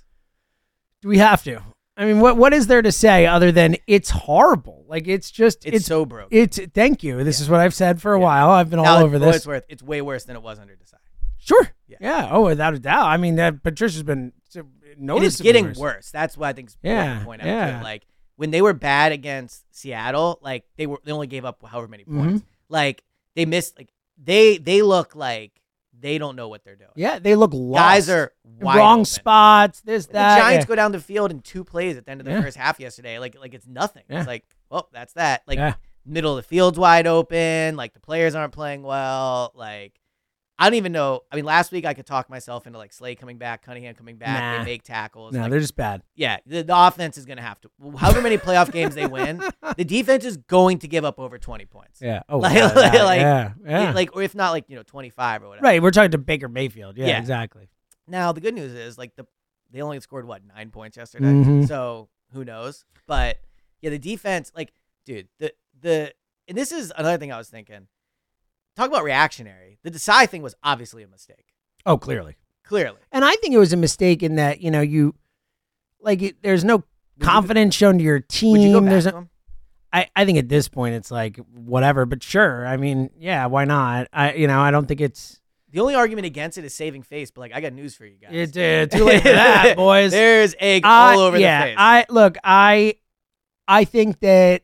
Do we have to? I mean, what what is there to say other than it's horrible? Like it's just it's, it's so broke. It's thank you. This yeah. is what I've said for a yeah. while. I've been now, all over for this. What it's worth, it's way worse than it was under Desai. Sure. Yeah. yeah. Oh, without a doubt. I mean, that Patricia's been noticeably it's getting worse. worse. That's what I think is yeah. important to point out. Yeah. Too. Like when they were bad against Seattle, like they were they only gave up however many points. Mm-hmm. Like they missed. Like they they look like. They don't know what they're doing. Yeah, they look lost. Guys are wide wrong open. spots. This that. The Giants yeah. go down the field in two plays at the end of the yeah. first half yesterday. Like like it's nothing. Yeah. It's like well that's that. Like yeah. middle of the field's wide open. Like the players aren't playing well. Like I don't even know. I mean, last week I could talk myself into like Slay coming back, Cunningham coming back. Nah. They make tackles. No, like, they're just bad. Yeah, the, the offense is going to have to. However many playoff games they win, the defense is going to give up over twenty points. Yeah. Oh, like, yeah, like, yeah, like, yeah, yeah. like, or if not, like you know, twenty-five or whatever. Right. We're talking to Baker Mayfield. Yeah, Yeah. exactly. Now the good news is like the they only scored what nine points yesterday, mm-hmm. so who knows? But yeah, the defense, like, dude, the the and this is another thing I was thinking. Talk about reactionary. The Desai thing was obviously a mistake. Oh, clearly, clearly, and I think it was a mistake in that you know you like it, there's no would confidence you, shown to your team. Would you go back there's to a, him? I, I think at this point it's like whatever, but sure. I mean, yeah, why not? I you know I don't think it's. The only argument against it is saving face, but like I got news for you guys. It did. Too late for that, boys. There's egg I, all over yeah, the face. I look, I I think that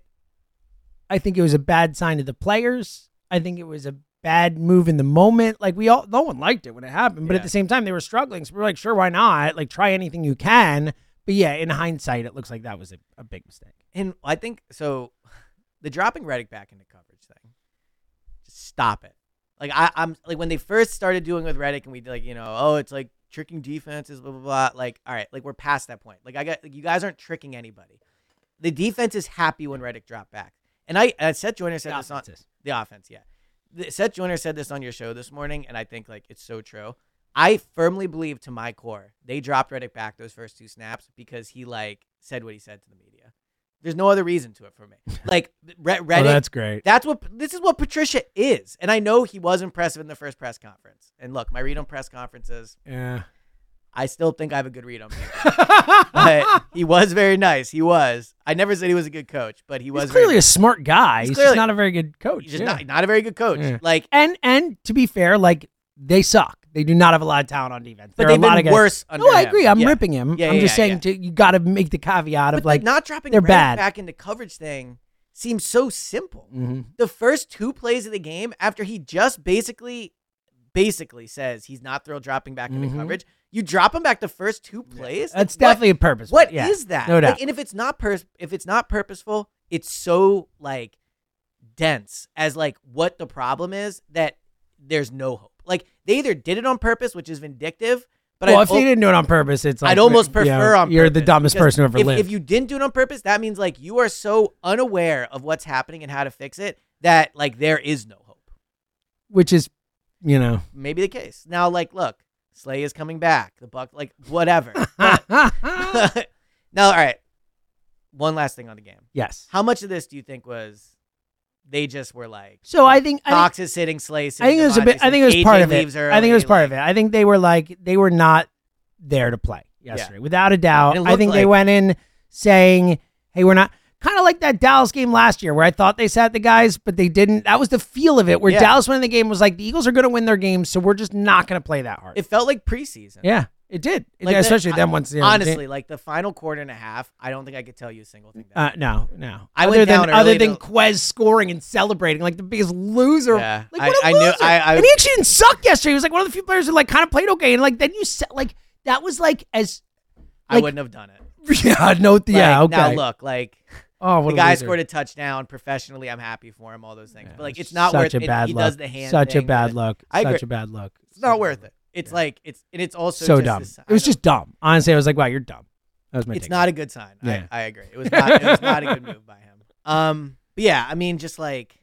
I think it was a bad sign to the players. I think it was a bad move in the moment. Like we all no one liked it when it happened, but yeah. at the same time they were struggling. So we we're like, sure, why not? Like try anything you can. But yeah, in hindsight, it looks like that was a, a big mistake. And I think so the dropping Redick back into coverage thing. Just stop it. Like I, I'm like when they first started doing with Redick and we like, you know, oh, it's like tricking defenses, blah, blah, blah. Like, all right, like we're past that point. Like I got, like, you guys aren't tricking anybody. The defense is happy when Redick dropped back. And I, uh, Seth Joyner said the this offenses. on the offense. Yeah. The, Seth Joyner said this on your show this morning. And I think like, it's so true. I firmly believe to my core, they dropped Redick back those first two snaps because he like said what he said to the media. There's no other reason to it for me. Like Redick. Oh, that's great. That's what this is what Patricia is. And I know he was impressive in the first press conference. And look, my read on press conferences. Yeah. I still think I have a good read on him. But he was very nice. He was. I never said he was a good coach, but he was he's clearly very a smart guy. He's, he's just not a very good coach. He's just yeah. not, not a very good coach. Yeah. Like and and to be fair, like they suck. They do not have a lot of talent on defense. But there they've are a lot been of guys. worse under No, I him. agree. I'm Yeah. ripping him. Yeah, I'm yeah, just yeah, saying yeah. to, you got to make the caveat but of like not dropping they're Redick bad. back into coverage thing seems so simple. Mm-hmm. The first two plays of the game, after he just basically, basically says he's not thrilled dropping back into Mm-hmm. coverage, you drop him back the first two plays. That's Like, definitely what, a purpose. What yeah, is that? No doubt. Like, and if it's not pers- if it's not purposeful, it's so like dense as like what the problem is that there's no hope. Like they either did it on purpose, which is vindictive. But well, I'd if they al- didn't do it on purpose, it's like I'd almost you prefer know, on you're purpose. the dumbest because person who ever if, lived. If you didn't do it on purpose, that means like you are so unaware of what's happening and how to fix it that like there is no hope. Which is, you know, maybe the case. Now, like, look, Slay is coming back. The Buck, like, whatever. But, now, all right. One last thing on the game. Yes. How much of this do you think was they just were like? So I think Cox I think, is sitting, Slay. I Sitting, think it was a bit. I think it was A J part of it. leaves early, I think it was part like, of it. I think they were like they were not there to play yesterday, Yeah. without a doubt. And it I think looked they like- went in saying, "Hey, we're not." Kind of like that Dallas game last year where I thought they sat the guys, but they didn't. That was the feel of it where Yeah. Dallas went in the game was like, the Eagles are going to win their games, so we're just not going to play that hard. It felt like preseason. Yeah, it did. It Like did, especially the, then once. You know, honestly, they- like the final quarter and a half, I don't think I could tell you a single thing. Uh, no, no. I other went than down other early than to- Quez scoring and celebrating like the biggest loser. Yeah. Like what a I- I knew- loser. I- I- and he actually didn't suck yesterday. He was like one of the few players who like kind of played okay. And like then you said like that was like as I like, wouldn't have done it. Yeah, no, yeah, Like, okay. Now look, like oh, what the a guy loser. scored a touchdown professionally. I'm happy for him. All those things, Yeah, but like it's not such worth a it. bad He look. does the hand. Such a thing, bad but look. I agree. Such a bad look. It's not Such a worth bad it. It's Yeah. like it's and it's also so just dumb. this- It was I just dumb. Honestly, I was like, wow, you're dumb. That was my It's take. not a good sign. Yeah. I, I agree. It was not. It was not a good move by him. Um, but yeah, I mean, just like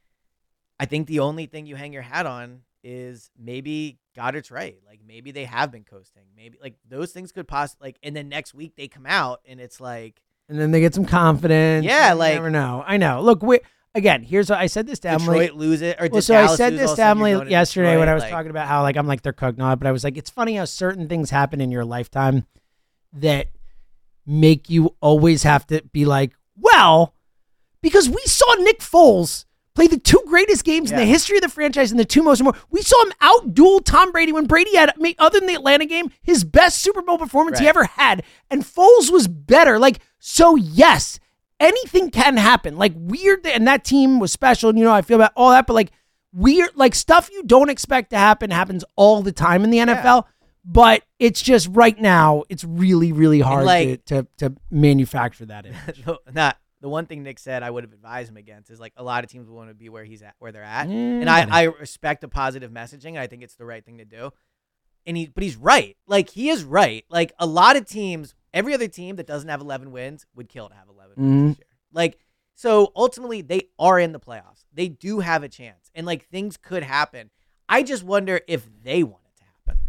I think the only thing you hang your hat on is maybe Goddard's right. Like maybe they have been coasting. Maybe like those things could possibly like, and then next week they come out and it's like, and then they get some confidence. Yeah, You like- never know. I know. Look, we again. Here's what I said this to Emily. Detroit lose it or Well, did so I Dallas said lose this all of to a sudden, you're Emily going to yesterday Detroit, when I was like- talking about how like I'm like they're cooked not, but I was like, it's funny how certain things happen in your lifetime that make you always have to be like, well, because we saw Nick Foles play the two greatest games in Yeah. the history of the franchise and the two most important. We saw him out-duel Tom Brady when Brady had, I mean, other than the Atlanta game, his best Super Bowl performance he Right. ever had. And Foles was better. Like, so yes, anything can happen. Like weird, and that team was special. And you know, I feel about all that, but like weird, like stuff you don't expect to happen happens all the time in the N F L. But it's just right now, it's really, really hard like- to, to to manufacture that image. not the one thing Nick said I would have advised him against is like a lot of teams want to be where he's at, where they're at, Mm, and I, I respect the positive messaging. I think it's the right thing to do, and he but he's right. Like he is right. Like a lot of teams, every other team that doesn't have eleven wins would kill to have eleven Mhm. wins this year. Like so, ultimately they are in the playoffs. They do have a chance, and like things could happen. I just wonder if they want it to happen.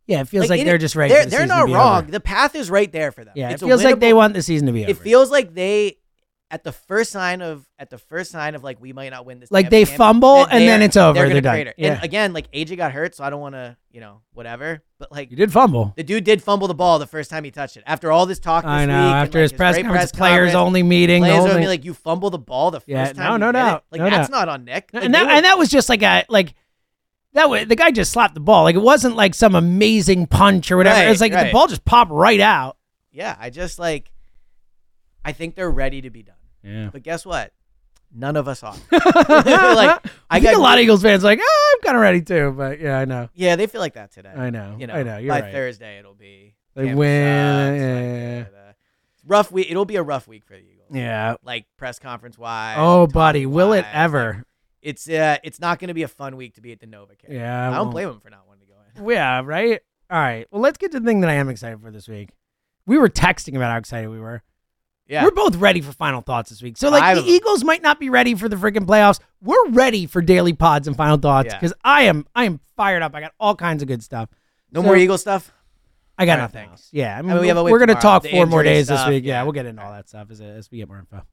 Yeah, it feels Like, like, it- they're just ready They're, for the they're season not to be wrong. over. The path is right there for them. Yeah, it's it feels a like they winnable- want the season to be over. It feels like they, at the first sign of, at the first sign of like we might not win this. Like damn they game, fumble that and then they're- it's over. They're They're gonna done. crater. Yeah. And again, like A J got hurt, so I don't want to, you know, whatever. But like You did fumble. the dude did fumble the ball the first time he touched it. After all this talk this I know. week, and, After like, his press great conference, press players conference, only meeting. the players whole only thing. like you fumble the ball the first Yeah, time. no, you no did doubt. It. Like No that's doubt. not on Nick. Like, and they that were- and that was just like a like that way the guy just slapped the ball. Like it wasn't like some amazing punch or whatever. Right, it was like the right. ball just popped right out. yeah, I just like, I think they're ready to be done. Yeah. But guess what? None of us are. like I think a lot of Eagles fans are like, oh, I'm kind of ready too. But yeah, I know. Yeah, they feel like that today. I know. You know, I know. You're by right. Thursday it'll be They Tampa win, sucks, yeah, like, yeah, yeah. uh, rough week. It'll be a rough week for the Eagles. Yeah. Like press conference wise. Oh, buddy, will it ever? It's uh, it's not going to be a fun week to be at the NovaCare. Yeah, I don't well- blame them for not wanting to go in. Yeah, right? All right. Well, let's get to the thing that I am excited for this week. We were texting about how excited we were. Yeah, We're both ready for final thoughts this week. So, like, Five the of them. Eagles might not be ready for the freaking playoffs. We're ready for daily pods and final thoughts Yeah. because I am I am fired up. I got all kinds of good stuff. no So, more Eagle stuff. I got Trying to nothing think. else. Yeah, I mean, I mean, we have a week we're going to tomorrow. talk The four more injury days this stuff, week. Yeah, yeah. we'll get into all that stuff as, as we get more info.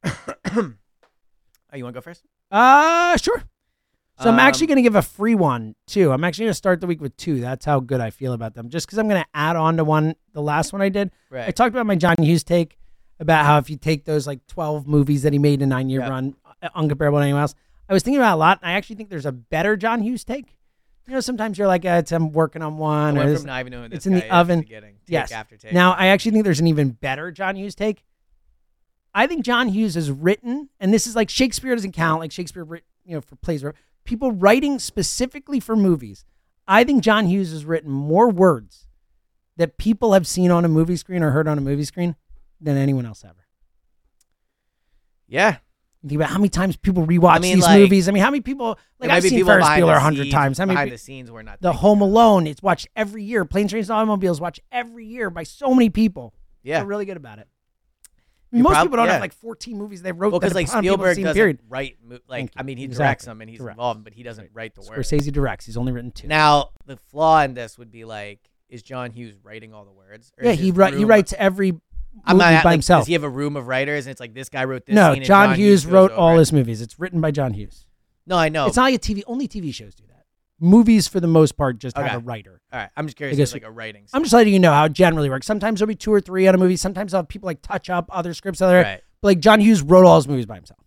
Oh, you want to go first? Uh, sure. So I'm actually Um, going to give a free one, too. I'm actually going to start the week with two. That's how good I feel about them. Just because I'm going to add on to one, the last one I did. Right. I talked about my John Hughes take about how if you take those like twelve movies that he made in a nine-year Yeah. run, uh, uncomparable to anyone else. I was thinking about it a lot, and I actually think there's a better John Hughes take. You know, sometimes you're like, uh, it's, I'm working on I one. or went this- from not even knowing this it's in the guy is oven. to getting take Yes. after take. Now, I actually think there's an even better John Hughes take. I think John Hughes has written, and this is like Shakespeare doesn't count, like Shakespeare, writ- you know, for plays, people writing specifically for movies. I think John Hughes has written more words that people have seen on a movie screen or heard on a movie screen than anyone else ever. yeah, You think about how many times people rewatch I mean, these like- movies. I mean, how many people, like There might I've be seen people Ferris behind Bueller the a hundred scenes- times. How many behind pe- the scenes we're not The thinking Home about. Alone, it's watched every year. Planes, Trains, and Automobiles watched every year by so many people. Yeah. Feel really good about it. You Most prob- people don't yeah. have like fourteen movies they wrote. Well, that because like a ton of people have Spielberg seen, doesn't period. write, mo- like Thank you. I mean, he Exactly. directs them and he's Correct. involved, but he doesn't write the words. Scorsese directs. He's only written two. Now the flaw in this would be like, is John Hughes writing all the words? Or yeah, is he his write, he room- writes every movie I'm not by like, himself. Does he have a room of writers and it's like this guy wrote this? No, scene and John, Hughes goes wrote over all it? his movies. It's written by John Hughes. No, I know. It's not like a T V. Only T V shows do that. Movies, for the most part, just Okay. have a writer. All right, I'm just curious. I guess If it's like a writing. I'm just letting you know how it generally works. Sometimes there'll be two or three on a movie. Sometimes they'll have people like touch up other scripts. Other, Right. but like John Hughes wrote all his movies by himself.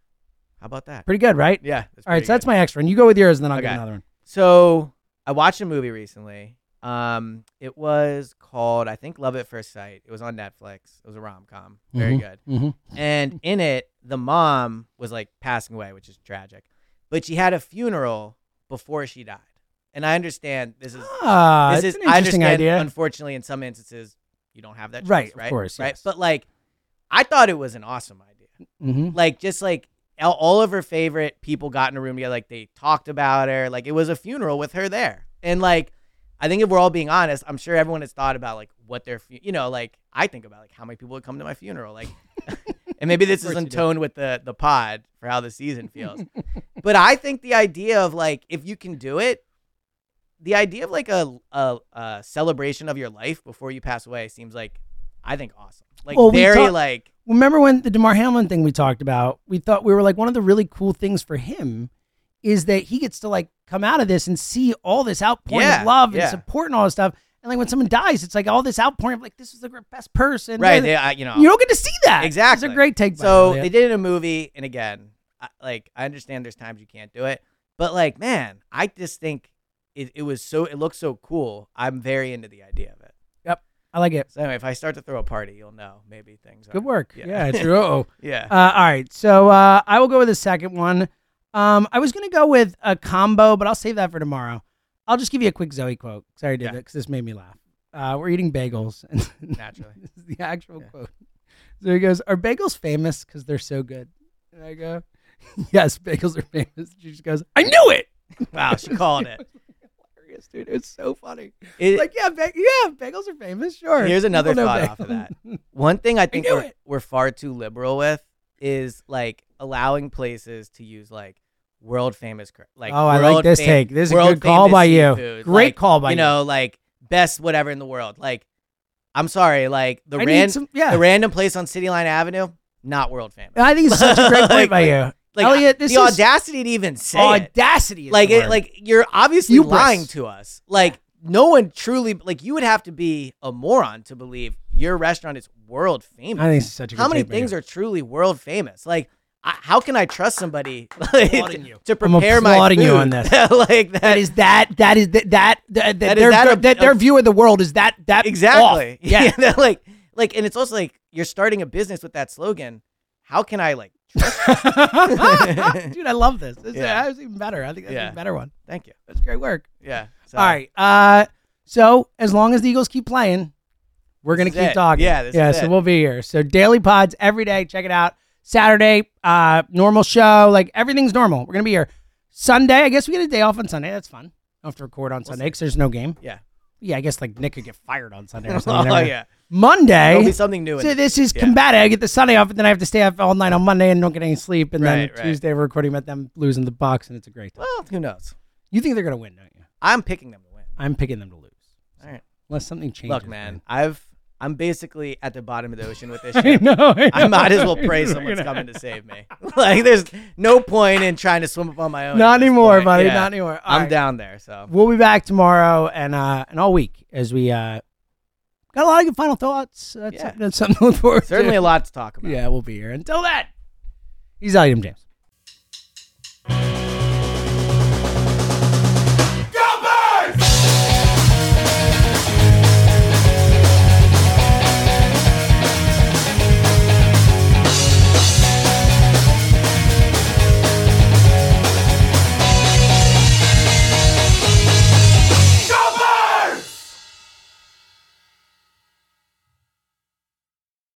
How about that? Pretty good, right? Yeah. That's All right, pretty so that's good. my extra. And you go with yours, and then I'll Okay. get another one. So I watched a movie recently. Um, it was called, I think, Love at First Sight. It was on Netflix. It was a rom com. Very Mhm. good. Mhm. And in it, the mom was like passing away, which is tragic. But she had a funeral before she died. And I understand this is Ah, this it's is an I interesting understand. idea. Unfortunately, in some instances, you don't have that choice, Right, of right? course, right. yes. But like, I thought it was an awesome idea. Mm-hmm. Like, just like all, all of her favorite people got in a room together. Like, they talked about her. Like, it was a funeral with her there. And like, I think if we're all being honest, I'm sure everyone has thought about like what their, fu- you know, like I think about like how many people would come to my funeral, like, and maybe this Of course is in you do. tone with the the pod for how the season feels. But I think the idea of like if you can do it, the idea of like a a, a celebration of your life before you pass away seems like I think awesome. Like Well, we very talk- like Remember when the DeMar Hamlin thing we talked about? We thought we were like one of the really cool things for him is that he gets to like come out of this and see all this outpouring Yeah, of love yeah. and support and all this stuff. And like when someone dies, it's like all this outpouring of like this is the gr- best person. right. And They, I, you know, you don't get to see that. Exactly. It's a great take. by So Elliot. they did it in a movie, and again, I, like I understand there's times you can't do it, but like man, I just think it, it was so it looks so cool. I'm very into the idea of it. Yep, I like it. So anyway, if I start to throw a party, you'll know maybe things. Good are, work. Yeah, Yeah, it's true. Oh, yeah. Uh, all right, so uh, I will go with the second one. Um, I was gonna go with a combo, but I'll save that for tomorrow. I'll just give you a quick Zoe quote. Sorry, I did Yeah. that because this made me laugh. Uh, we're eating bagels, and Naturally. this is the actual Yeah. quote. So he goes, "Are bagels famous because they're so good?" And I go, "Yes, bagels are famous." She just goes, "I knew it." Wow, she called it. Hilarious, dude. It's so funny. It- like, yeah, ba- yeah, bagels are famous. Sure. Here's another People know thought off of bagels. that. One thing I think knew we're, it. we're far too liberal with is like allowing places to use like world famous, cr- like Oh, I like world this fam- take. This is a world good call famous by you. seafood. Great Like, call by you you. know, like best whatever in the world. Like, I'm sorry, like the I need ran- some- yeah. the random place on City Line Avenue, not world famous. I think it's such a great point Like- by you. Like Elliot, this the is audacity to even say it. audacity. Is Like the it, word. like you're obviously Hubris. lying to us. Like no one truly like you would have to be a moron to believe your restaurant is world famous. I think it's such a good How many take by things you. are truly world famous? Like I, how can I trust somebody like, applauding you. to I'm prepare my applauding food? you on this. like that, That is that that is that that, that, That is their, that a- that their a- view of the world is that that exactly. off. Yeah. yeah like like and it's also like you're starting a business with that slogan. How can I like trust you? Dude, I love this. This Yeah. that was even better. I think that's Yeah. a better one. Thank you. That's great work. Yeah. So, All right. Uh, so as long as the Eagles keep playing, we're gonna This is keep it. talking. Yeah, this yeah. is So it. we'll be here. So daily pods every day. Check it out. Saturday, uh, normal show. Like everything's normal. We're gonna be here. Sunday, I guess we get a day off on Sunday. That's fun. Don't have to record on Sunday because there's no game. Yeah. Yeah, I guess like Nick could get fired on Sunday or something. Oh Never- yeah. Monday. There'll be something new. in So it. this is Yeah. combative. I get the Sunday off, and then I have to stay up all night on Monday and don't get any sleep. And Right, then right. Tuesday we're recording about them losing the Bucks, and it's a great time. Well, who knows? You think they're gonna win, don't you? I'm picking them to win. I'm picking them to lose. All right. Unless something changes. Look, man, I've I'm basically at the bottom of the ocean with this I shit. know, I I might as well know. pray You're someone's gonna- coming to save me. Like, there's no point in trying to swim up on my own. Not at this anymore, point. buddy. Yeah. Not anymore. All I'm right. down there. So We'll be back tomorrow and uh and all week as we uh got a lot of good final thoughts. That's, Yeah. that's something to look forward to. certainly a lot to talk about. Yeah, we'll be here. Until then, he's Elliot James.